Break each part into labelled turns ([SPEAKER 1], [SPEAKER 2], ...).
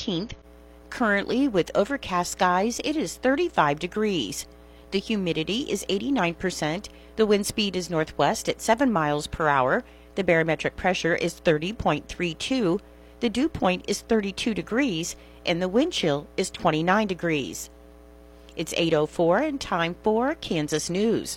[SPEAKER 1] 18th. Currently, with overcast skies, it is 35 degrees. The humidity is 89%. The wind speed is northwest at 7 miles per hour. The barometric pressure is 30.32. The dew point is 32 degrees, and the wind chill is 29 degrees. It's 8:04 and time for Kansas News.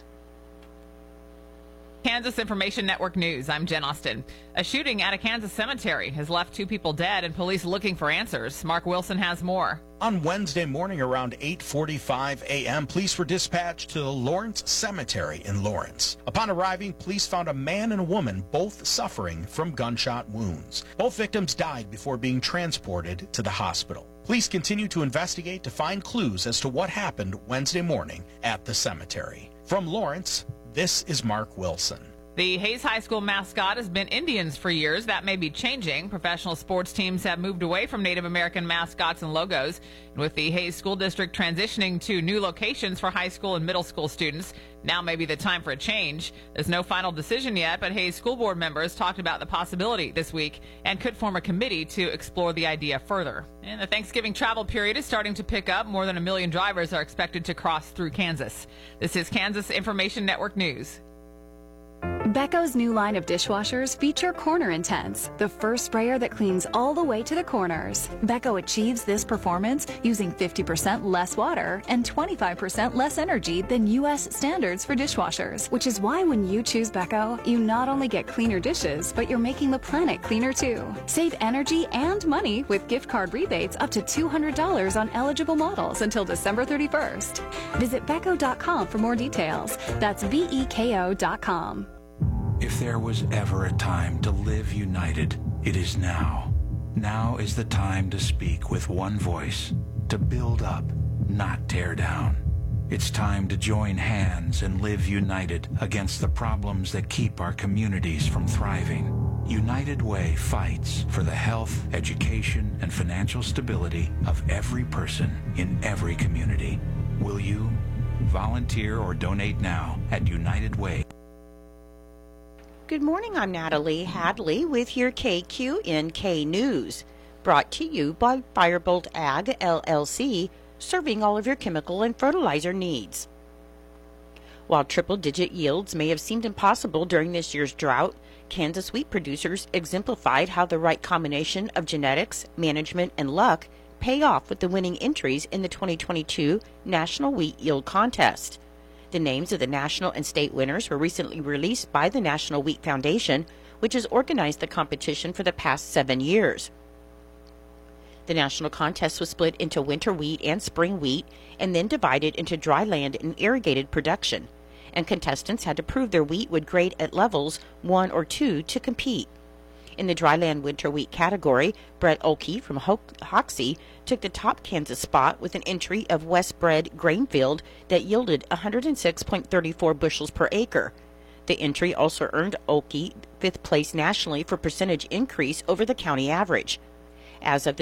[SPEAKER 2] Kansas Information Network News. I'm Jen Austin. A shooting at a Kansas cemetery has left 2 people dead and police looking for answers. Mark Wilson has more.
[SPEAKER 3] On Wednesday morning around 8:45 a.m., police were dispatched to the Lawrence Cemetery in Lawrence. Upon arriving, police found a man and a woman both suffering from gunshot wounds. Both victims died before being transported to the hospital. Police continue to investigate to find clues as to what happened Wednesday morning at the cemetery. From Lawrence, this is Mark Wilson.
[SPEAKER 2] The Hayes High School mascot has been Indians for years. That may be changing. Professional sports teams have moved away from Native American mascots and logos. And with the Hayes School District transitioning to new locations for high school and middle school students, now may be the time for a change. There's no final decision yet, but Hayes School Board members talked about the possibility this week and could form a committee to explore the idea further. And the Thanksgiving travel period is starting to pick up. More than 1 million drivers are expected to cross through Kansas. This is Kansas Information Network News.
[SPEAKER 4] Beco's new line of dishwashers feature Corner Intense, the first sprayer that cleans all the way to the corners. Beco achieves this performance using 50% less water and 25% less energy than U.S. standards for dishwashers, which is why when you choose Beco, you not only get cleaner dishes, but you're making the planet cleaner too. Save energy and money with gift card rebates up to $200 on eligible models until December 31st. Visit Beco.com for more details. That's BEKO.com.
[SPEAKER 5] If there was ever a time to live united, it is now. Now is the time to speak with one voice, to build up, not tear down. It's time to join hands and live united against the problems that keep our communities from thriving. United Way fights for the health, education, and financial stability of every person in every community. Will you volunteer or donate now at United Way?
[SPEAKER 1] Good morning, I'm Natalie Hadley with your KQNK News, brought to you by Firebolt Ag LLC, serving all of your chemical and fertilizer needs. While triple-digit yields may have seemed impossible during this year's drought, Kansas wheat producers exemplified how the right combination of genetics, management, and luck pay off with the winning entries in the 2022 National Wheat Yield Contest. The names of the national and state winners were recently released by the National Wheat Foundation, which has organized the competition for the past 7 years. The national contest was split into winter wheat and spring wheat, and then divided into dry land and irrigated production, and contestants had to prove their wheat would grade at levels 1 or 2 to compete. In the dryland winter wheat category, Brett Olkey from Hoxie took the top Kansas spot with an entry of Westbred Grainfield that yielded 106.34 bushels per acre. The entry also earned Olkey 5th place nationally for percentage increase over the county average. As one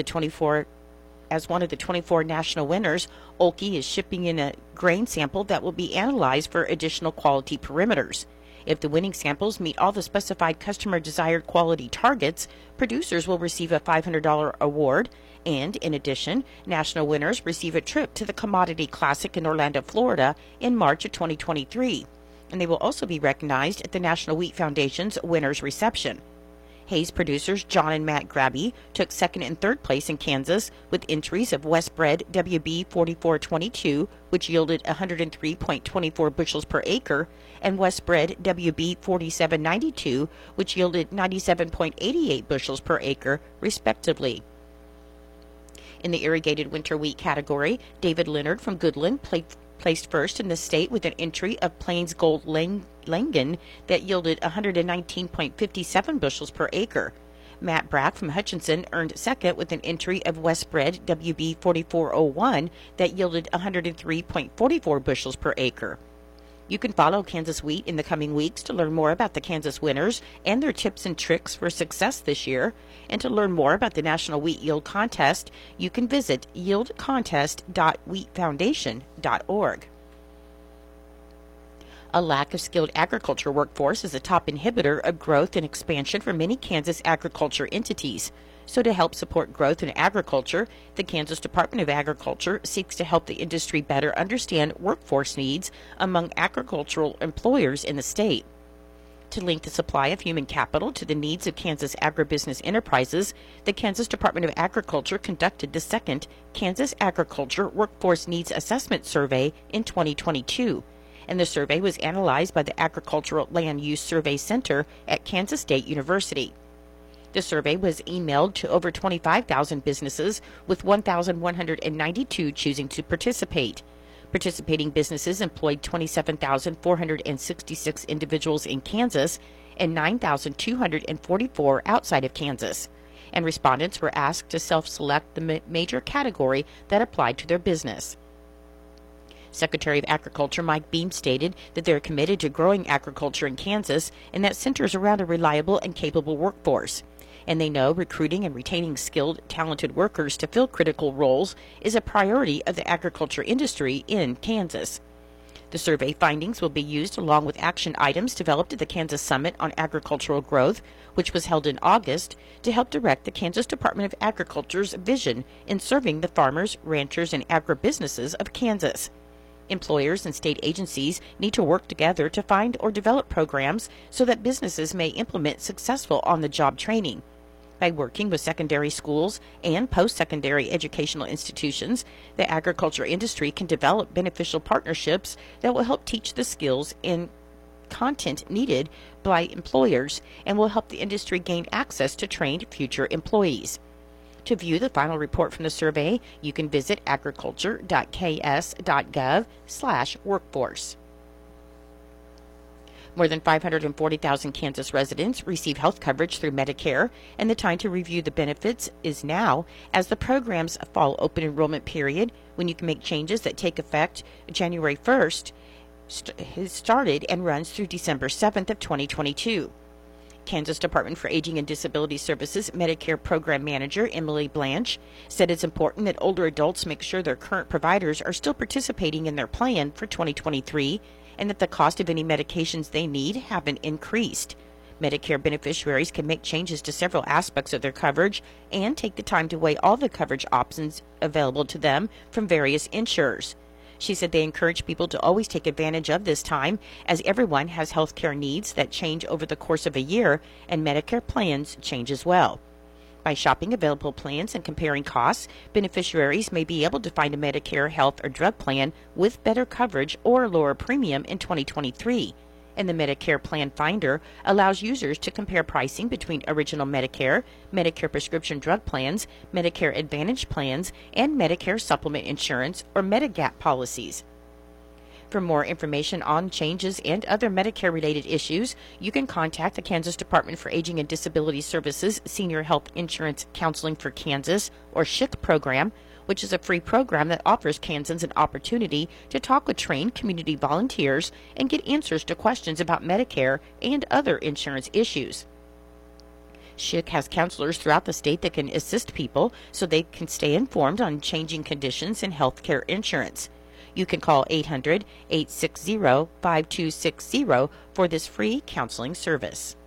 [SPEAKER 1] of the 24 national winners, Olkey is shipping in a grain sample that will be analyzed for additional quality parameters. If the winning samples meet all the specified customer desired quality targets, producers will receive a $500 award, and in addition, national winners receive a trip to the Commodity Classic in Orlando, Florida in March of 2023, and they will also be recognized at the National Wheat Foundation's Winners Reception. Hayes producers John and Matt Grabby took 2nd and 3rd place in Kansas with entries of Westbred WB 4422, which yielded 103.24 bushels per acre, and Westbred WB 4792, which yielded 97.88 bushels per acre, respectively. In the irrigated winter wheat category, David Leonard from Goodland placed first in the state with an entry of Plains Gold Langen that yielded 119.57 bushels per acre. Matt Brack from Hutchinson earned second with an entry of Westbred WB 4401 that yielded 103.44 bushels per acre. You can follow Kansas Wheat in the coming weeks to learn more about the Kansas winners and their tips and tricks for success this year. And to learn more about the National Wheat Yield Contest, you can visit yieldcontest.wheatfoundation.org. A lack of skilled agriculture workforce is a top inhibitor of growth and expansion for many Kansas agriculture entities. So to help support growth in agriculture, the Kansas Department of Agriculture seeks to help the industry better understand workforce needs among agricultural employers in the state. To link the supply of human capital to the needs of Kansas agribusiness enterprises, the Kansas Department of Agriculture conducted the second Kansas Agriculture Workforce Needs Assessment Survey in 2022, and the survey was analyzed by the Agricultural Land Use Survey Center at Kansas State University. The survey was emailed to over 25,000 businesses, with 1,192 choosing to participate. Participating businesses employed 27,466 individuals in Kansas and 9,244 outside of Kansas. And respondents were asked to self-select the major category that applied to their business. Secretary of Agriculture Mike Beam stated that they are committed to growing agriculture in Kansas and that centers around a reliable and capable workforce. And they know recruiting and retaining skilled, talented workers to fill critical roles is a priority of the agriculture industry in Kansas. The survey findings will be used along with action items developed at the Kansas Summit on Agricultural Growth, which was held in August, to help direct the Kansas Department of Agriculture's vision in serving the farmers, ranchers, and agribusinesses of Kansas. Employers and state agencies need to work together to find or develop programs so that businesses may implement successful on-the-job training. By working with secondary schools and post-secondary educational institutions, the agriculture industry can develop beneficial partnerships that will help teach the skills and content needed by employers and will help the industry gain access to trained future employees. To view the final report from the survey, you can visit agriculture.ks.gov/workforce. More than 540,000 Kansas residents receive health coverage through Medicare, and the time to review the benefits is now, as the program's fall open enrollment period, when you can make changes that take effect January 1st, has started and runs through December 7th of 2022. Kansas Department for Aging and Disability Services Medicare Program Manager Emily Blanche said it's important that older adults make sure their current providers are still participating in their plan for 2023 and that the cost of any medications they need haven't increased. Medicare beneficiaries can make changes to several aspects of their coverage and take the time to weigh all the coverage options available to them from various insurers. She said they encourage people to always take advantage of this time, as everyone has health care needs that change over the course of a year, and Medicare plans change as well. By shopping available plans and comparing costs, beneficiaries may be able to find a Medicare health or drug plan with better coverage or a lower premium in 2023. And the Medicare Plan Finder allows users to compare pricing between original Medicare, Medicare prescription drug plans, Medicare Advantage plans, and Medicare supplement insurance or Medigap policies. For more information on changes and other Medicare-related issues, you can contact the Kansas Department for Aging and Disability Services Senior Health Insurance Counseling for Kansas, or SHIC program, which is a free program that offers Kansans an opportunity to talk with trained community volunteers and get answers to questions about Medicare and other insurance issues. SHIC has counselors throughout the state that can assist people so they can stay informed on changing conditions in health care insurance. You can call 800-860-5260 for this free counseling service.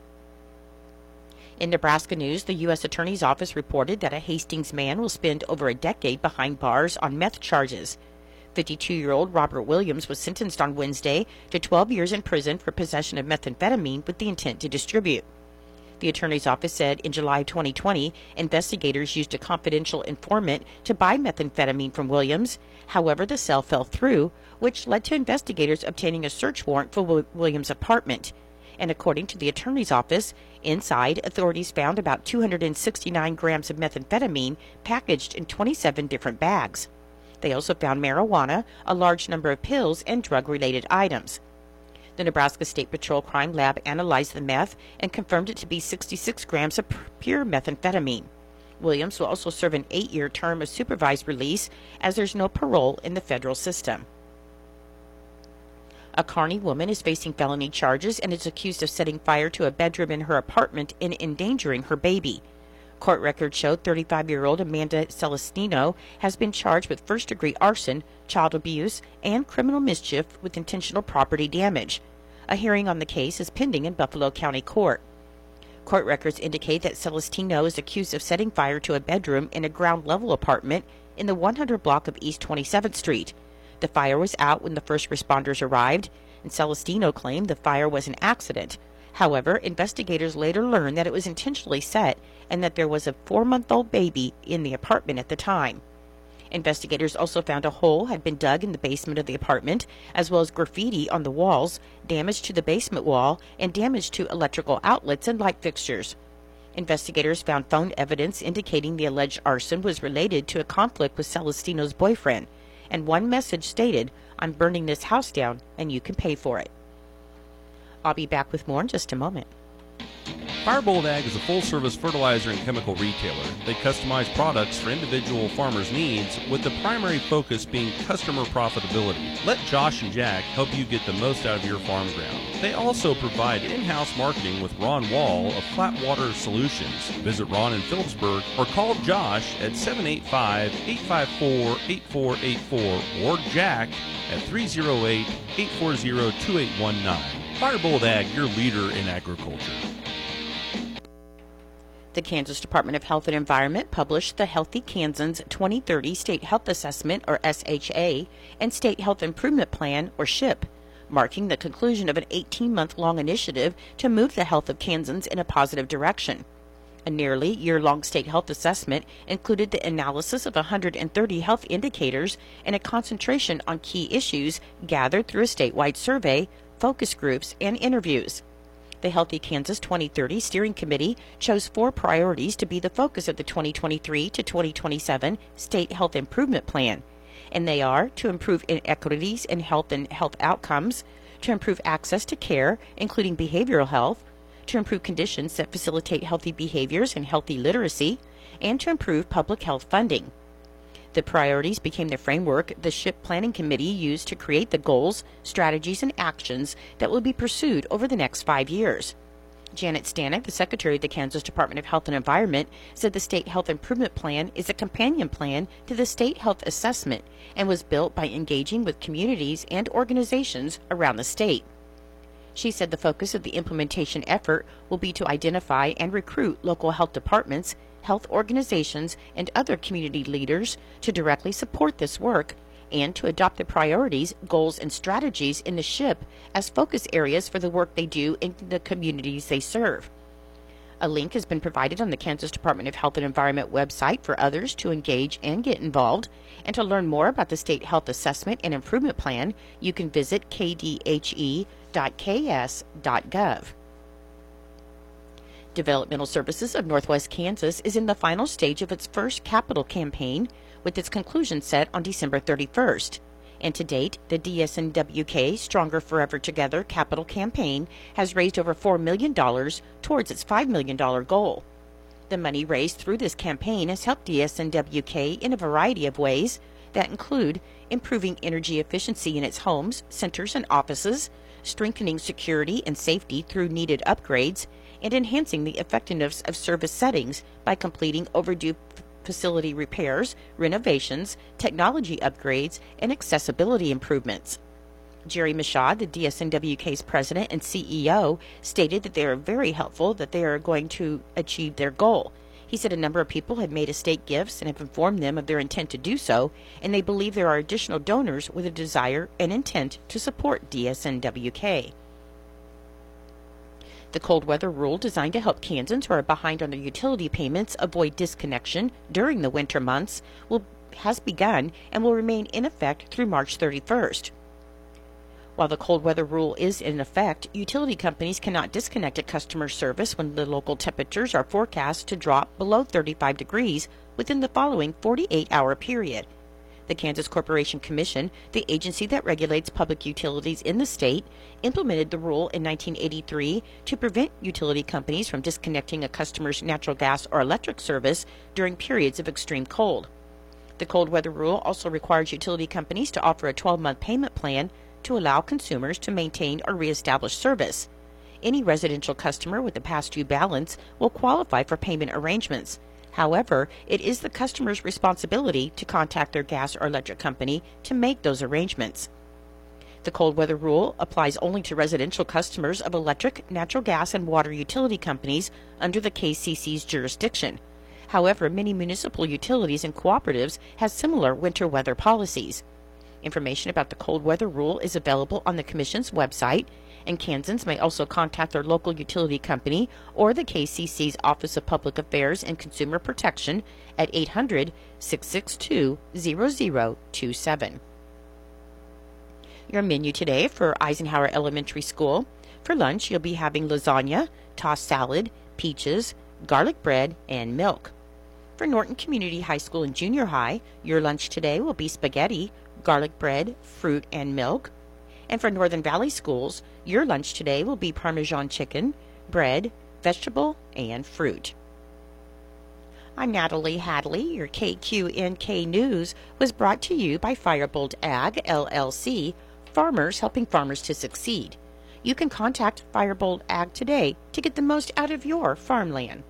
[SPEAKER 1] In Nebraska news, the U.S. Attorney's Office reported that a Hastings man will spend over a decade behind bars on meth charges. 52-year-old Robert Williams was sentenced on Wednesday to 12 years in prison for possession of methamphetamine with the intent to distribute. The Attorney's Office said in July 2020, investigators used a confidential informant to buy methamphetamine from Williams. However, the sale fell through, which led to investigators obtaining a search warrant for Williams' apartment. And according to the Attorney's Office, inside, authorities found about 269 grams of methamphetamine packaged in 27 different bags. They also found marijuana, a large number of pills, and drug-related items. The Nebraska State Patrol Crime Lab analyzed the meth and confirmed it to be 66 grams of pure methamphetamine. Williams will also serve an 8-year term of supervised release, as there's no parole in the federal system. A Kearney woman is facing felony charges and is accused of setting fire to a bedroom in her apartment and endangering her baby. Court records showed 35-year-old Amanda Celestino has been charged with first-degree arson, child abuse, and criminal mischief with intentional property damage. A hearing on the case is pending in Buffalo County Court. Court records indicate that Celestino is accused of setting fire to a bedroom in a ground-level apartment in the 100 block of East 27th Street. The fire was out when the first responders arrived, and Celestino claimed the fire was an accident. However, investigators later learned that it was intentionally set and that there was a 4-month-old baby in the apartment at the time. Investigators also found a hole had been dug in the basement of the apartment, as well as graffiti on the walls, damage to the basement wall, and damage to electrical outlets and light fixtures. Investigators found phone evidence indicating the alleged arson was related to a conflict with Celestino's boyfriend, and one message stated, "I'm burning this house down, and you can pay for it." I'll be back with more in just a moment.
[SPEAKER 6] Firebolt Ag is a full-service fertilizer and chemical retailer. They customize products for individual farmers' needs, with the primary focus being customer profitability. Let Josh and Jack help you get the most out of your farm ground. They also provide in-house marketing with Ron Wall of Flatwater Solutions. Visit Ron in Phillipsburg or call Josh at 785-854-8484 or Jack at 308-840-2819. Firebolt Ag, your leader in agriculture.
[SPEAKER 1] The Kansas Department of Health and Environment published the Healthy Kansans 2030 State Health Assessment, or SHA, and State Health Improvement Plan, or SHIP, marking the conclusion of an 18-month-long initiative to move the health of Kansans in a positive direction. A nearly year-long state health assessment included the analysis of 130 health indicators and a concentration on key issues gathered through a statewide survey, focus groups, and interviews. The Healthy Kansas 2030 Steering Committee chose 4 priorities to be the focus of the 2023 to 2027 State Health Improvement Plan, and they are to improve inequities in health and health outcomes, to improve access to care, including behavioral health, to improve conditions that facilitate healthy behaviors and healthy literacy, and to improve public health funding. The priorities became the framework the SHIP Planning Committee used to create the goals, strategies, and actions that will be pursued over the next 5 years. Janet Stanek, the Secretary of the Kansas Department of Health and Environment, said the State Health Improvement Plan is a companion plan to the State Health Assessment and was built by engaging with communities and organizations around the state. She said the focus of the implementation effort will be to identify and recruit local health departments, health organizations, and other community leaders to directly support this work and to adopt the priorities, goals, and strategies in the SHIP as focus areas for the work they do in the communities they serve. A link has been provided on the Kansas Department of Health and Environment website for others to engage and get involved. And to learn more about the State Health Assessment and Improvement Plan, you can visit kdhe.ks.gov. Developmental Services of Northwest Kansas is in the final stage of its first capital campaign, with its conclusion set on December 31st. And to date, the DSNWK Stronger Forever Together capital campaign has raised over $4 million towards its $5 million goal. The money raised through this campaign has helped DSNWK in a variety of ways that include improving energy efficiency in its homes, centers, and offices, strengthening security and safety through needed upgrades, and enhancing the effectiveness of service settings by completing overdue facility repairs, renovations, technology upgrades, and accessibility improvements. Jerry Michaud, the DSNWK's president and CEO, stated that they are very helpful that they are going to achieve their goal. He said a number of people had made estate gifts and have informed them of their intent to do so, and they believe there are additional donors with a desire and intent to support DSNWK. The cold weather rule designed to help Kansans who are behind on their utility payments avoid disconnection during the winter months has begun and will remain in effect through March 31st. While the cold weather rule is in effect, utility companies cannot disconnect a customer service when the local temperatures are forecast to drop below 35 degrees within the following 48-hour period. The Kansas Corporation Commission, the agency that regulates public utilities in the state, implemented the rule in 1983 to prevent utility companies from disconnecting a customer's natural gas or electric service during periods of extreme cold. The cold weather rule also requires utility companies to offer a 12-month payment plan to allow consumers to maintain or reestablish service. Any residential customer with a past due balance will qualify for payment arrangements. However, it is the customer's responsibility to contact their gas or electric company to make those arrangements. The cold weather rule applies only to residential customers of electric, natural gas, and water utility companies under the KCC's jurisdiction. However, many municipal utilities and cooperatives have similar winter weather policies. Information about the cold weather rule is available on the Commission's website, and Kansans may also contact their local utility company or the KCC's Office of Public Affairs and Consumer Protection at 800-662-0027. Your menu today for Eisenhower Elementary School. For lunch, you'll be having lasagna, tossed salad, peaches, garlic bread, and milk. For Norton Community High School and Junior High, your lunch today will be spaghetti, garlic bread, fruit, and milk. And for Northern Valley Schools, your lunch today will be Parmesan chicken, bread, vegetable, and fruit. I'm Natalie Hadley. Your KQNK News was brought to you by Firebolt Ag, LLC, farmers helping farmers to succeed. You can contact Firebolt Ag today to get the most out of your farmland.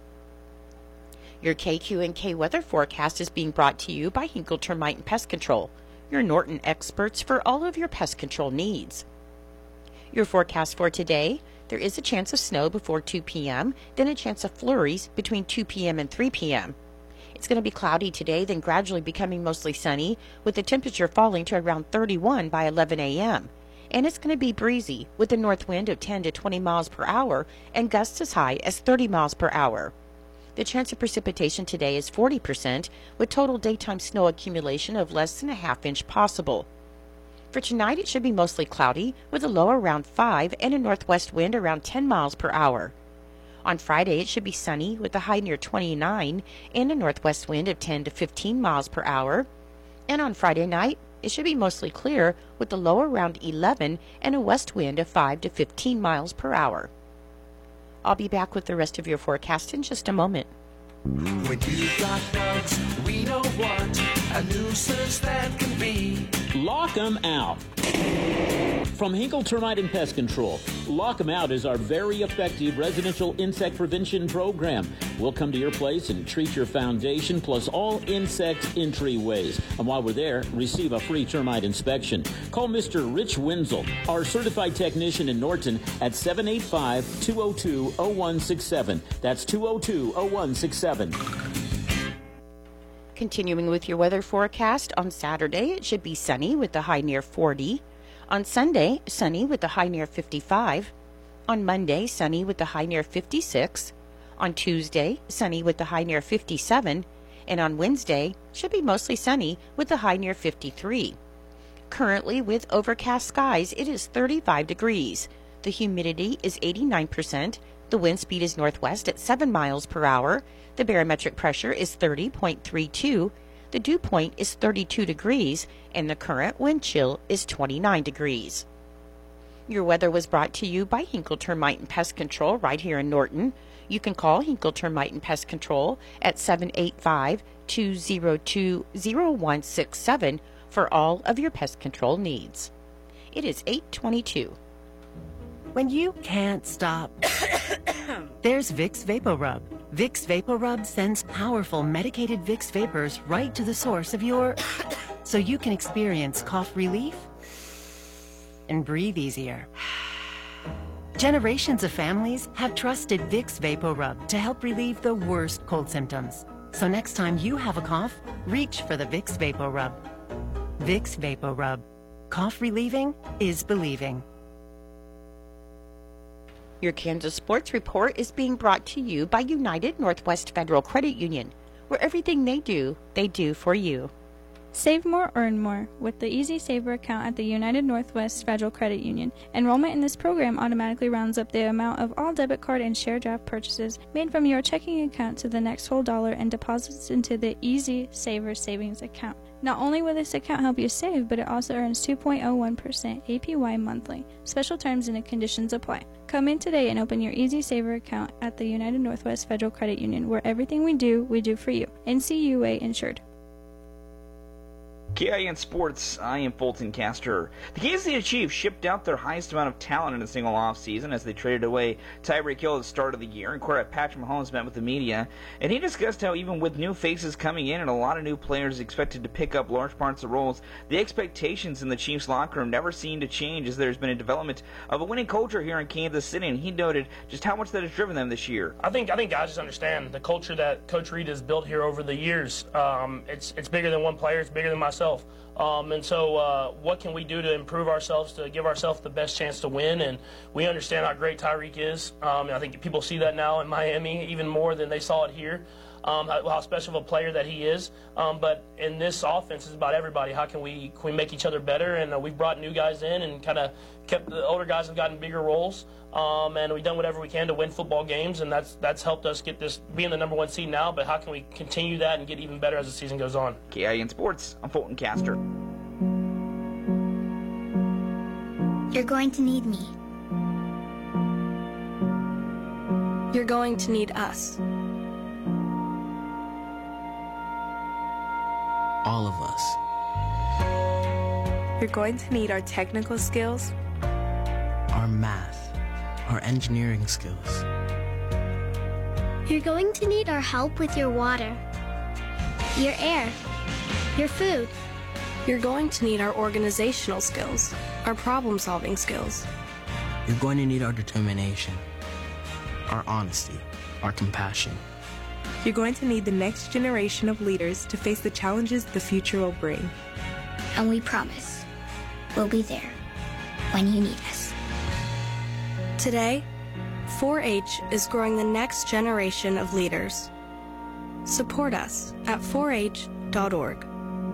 [SPEAKER 1] Your KQNK weather forecast is being brought to you by Hinkle Termite and Pest Control, your Norton experts for all of your pest control needs. Your forecast for today: there is a chance of snow before 2 p.m., then a chance of flurries between 2 p.m. and 3 p.m. It's going to be cloudy today, then gradually becoming mostly sunny, with the temperature falling to around 31 by 11 a.m. And it's going to be breezy, with a north wind of 10 to 20 miles per hour and gusts as high as 30 miles per hour. The chance of precipitation today is 40%, with total daytime snow accumulation of less than a half-inch possible. For tonight, it should be mostly cloudy, with a low around 5 and a northwest wind around 10 miles per hour. On Friday, it should be sunny, with a high near 29 and a northwest wind of 10 to 15 miles per hour. And on Friday night, it should be mostly clear, with a low around 11 and a west wind of 5 to 15 miles per hour. I'll be back with the rest of your forecast in just a moment.
[SPEAKER 7] When you've got bugs, we know what a nuisance that can be.
[SPEAKER 8] Lock 'em out. From Hinkle Termite and Pest Control, Lock 'em Out is our very effective residential insect prevention program. We'll come to your place and treat your foundation plus all insect entryways. And while we're there, receive a free termite inspection. Call Mr. Rich Wenzel, our certified technician in Norton, at 785-202-0167. That's 202-0167.
[SPEAKER 1] Continuing with your weather forecast, on Saturday it should be sunny with a high near 40. On Sunday, sunny with a high near 55. On Monday, sunny with a high near 56. On Tuesday, sunny with a high near 57. And on Wednesday, should be mostly sunny with a high near 53. Currently, with overcast skies, it is 35 degrees. The humidity is 89%. The wind speed is northwest at 7 miles per hour. The barometric pressure is 30.32. The dew point is 32 degrees, and the current wind chill is 29 degrees. Your weather was brought to you by Hinkle Termite and Pest Control right here in Norton. You can call Hinkle Termite and Pest Control at 785-202-0167 for all of your pest control needs. It is 8:22.
[SPEAKER 9] When you can't stop, there's Vicks VapoRub. Vicks VapoRub sends powerful medicated Vicks vapors right to the source of your... so you can experience cough relief and breathe easier. Generations of families have trusted Vicks VapoRub to help relieve the worst cold symptoms. So next time you have a cough, reach for the Vicks VapoRub. Vicks VapoRub. Cough relieving is believing.
[SPEAKER 1] Your Kansas Sports Report is being brought to you by United Northwest Federal Credit Union, where everything they do for you.
[SPEAKER 10] Save more, earn more with the Easy Saver account at the United Northwest Federal Credit Union. Enrollment in this program automatically rounds up the amount of all debit card and share draft purchases made from your checking account to the next whole dollar and deposits into the Easy Saver savings account. Not only will this account help you save, but it also earns 2.01% APY monthly. Special terms and conditions apply. Come in today and open your Easy Saver account at the United Northwest Federal Credit Union, where everything we do for you. NCUA insured.
[SPEAKER 11] KIN Sports, I am Fulton Castor. The Kansas City Chiefs shipped out their highest amount of talent in a single offseason as they traded away Tyreek Hill at the start of the year, and quarterback Patrick Mahomes met with the media, and he discussed how even with new faces coming in and a lot of new players expected to pick up large parts of roles, the expectations in the Chiefs locker room never seem to change as there's been a development of a winning culture here in Kansas City, and he noted just how much that has driven them this year.
[SPEAKER 12] I think guys just understand the culture that Coach Reid has built here over the years. It's bigger than one player, it's bigger than myself. And so what can we do to improve ourselves, to give ourselves the best chance to win? And we understand how great Tyreek is. I think people see that now in Miami even more than they saw it here, how special of a player that he is. But in this offense, it's about everybody. How can we make each other better? And we've brought new guys in and kind of kept the older guys have gotten bigger roles. And we've done whatever we can to win football games, and that's helped us get this, being the number one seed now, but how can we continue that and get even better as the season goes on?
[SPEAKER 11] KIN Sports, I'm Fulton Castor.
[SPEAKER 13] You're going to need me.
[SPEAKER 14] You're going to need us.
[SPEAKER 15] All of us.
[SPEAKER 14] You're going to need our technical skills,
[SPEAKER 15] our math, our engineering skills.
[SPEAKER 13] You're going to need our help with your water, your air, your food.
[SPEAKER 14] You're going to need our organizational skills, our problem-solving skills.
[SPEAKER 15] You're going to need our determination, our honesty, our compassion.
[SPEAKER 14] You're going to need the next generation of leaders to face the challenges the future will bring.
[SPEAKER 13] And we promise, we'll be there when you need us.
[SPEAKER 14] Today, 4-H is growing the next generation of leaders. Support us at 4h.org.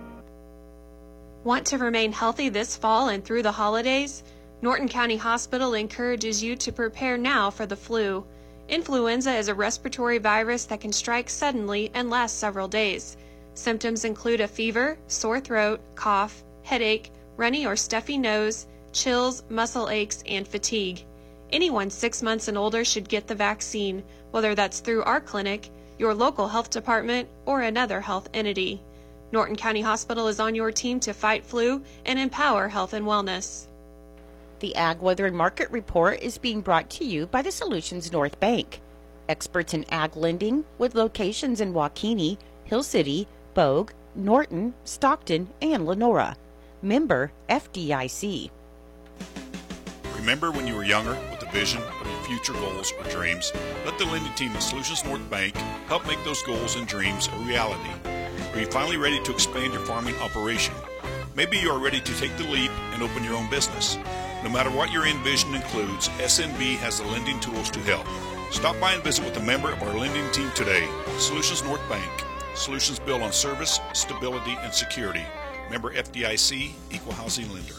[SPEAKER 16] Want to remain healthy this fall and through the holidays? Norton County Hospital encourages you to prepare now for the flu. Influenza is a respiratory virus that can strike suddenly and last several days. Symptoms include a fever, sore throat, cough, headache, runny or stuffy nose, chills, muscle aches, and fatigue. Anyone 6 months and older should get the vaccine, whether that's through our clinic, your local health department, or another health entity. Norton County Hospital is on your team to fight flu and empower health and wellness.
[SPEAKER 1] The Ag Weather and Market Report is being brought to you by the Solutions North Bank, experts in ag lending with locations in Waukene, Hill City, Bogue, Norton, Stockton, and Lenora. Member FDIC.
[SPEAKER 17] Remember when you were younger with a vision of your future goals or dreams? Let the lending team at Solutions North Bank help make those goals and dreams a reality. Are you finally ready to expand your farming operation? Maybe you are ready to take the leap and open your own business. No matter what your end vision includes, SNB has the lending tools to help. Stop by and visit with a member of our lending team today. Solutions North Bank. Solutions built on service, stability, and security. Member FDIC, Equal Housing Lender.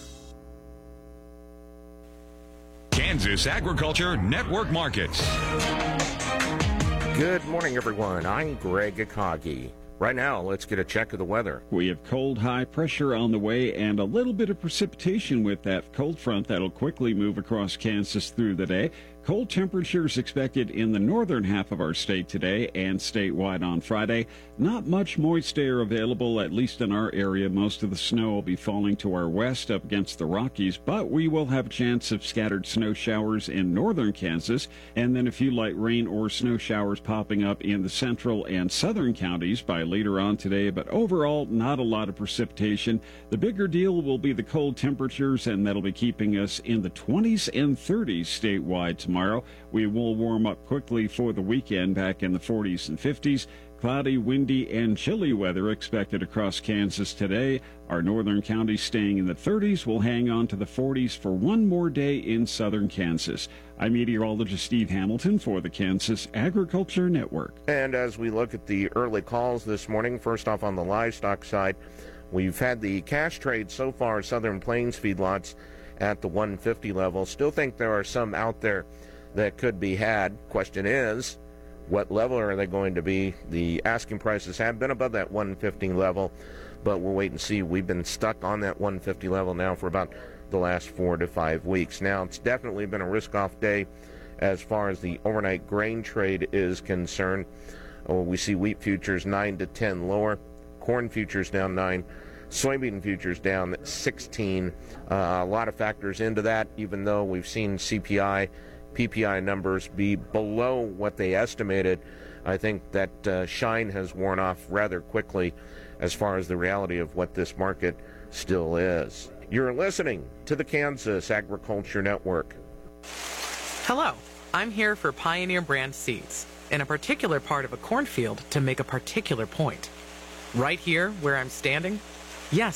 [SPEAKER 18] Kansas Agriculture Network Markets.
[SPEAKER 19] Good morning, everyone. I'm Greg Akagi. Right now, let's get a check of the weather.
[SPEAKER 20] We have cold high pressure on the way and a little bit of precipitation with that cold front that'll quickly move across Kansas through the day. Cold temperatures expected in the northern half of our state today and statewide on Friday. Not much moist air available, at least in our area. Most of the snow will be falling to our west up against the Rockies, but we will have a chance of scattered snow showers in northern Kansas, and then a few light rain or snow showers popping up in the central and southern counties by later on today, but overall, not a lot of precipitation. The bigger deal will be the cold temperatures, and that'll be keeping us in the 20s and 30s statewide tomorrow. We will warm up quickly for the weekend, back in the 40s and 50s. Cloudy, windy, and chilly weather expected across Kansas today. Our northern counties staying in the 30s will hang on to the 40s for one more day in southern Kansas. I'm meteorologist Steve Hamilton for the Kansas Agriculture Network.
[SPEAKER 19] And as we look at the early calls this morning, first off on the livestock side, we've had the cash trade so far, Southern Plains feedlots at the 150 level. Still think there are some out there that could be had. Question is, what level are they going to be? The asking prices have been above that 150 level, but we'll wait and see. We've been stuck on that 150 level now for about the last 4 to 5 weeks. Now, it's definitely been a risk-off day as far as the overnight grain trade is concerned. We see wheat futures 9 to 10 lower, corn futures down 9, Soybean futures down 16. A lot of factors into that, even though we've seen CPI, PPI numbers be below what they estimated. I think that shine has worn off rather quickly as far as the reality of what this market still is. You're listening to the Kansas Agriculture Network.
[SPEAKER 21] Hello, I'm here for Pioneer brand seeds in a particular part of a cornfield to make a particular point. Right here, where I'm standing,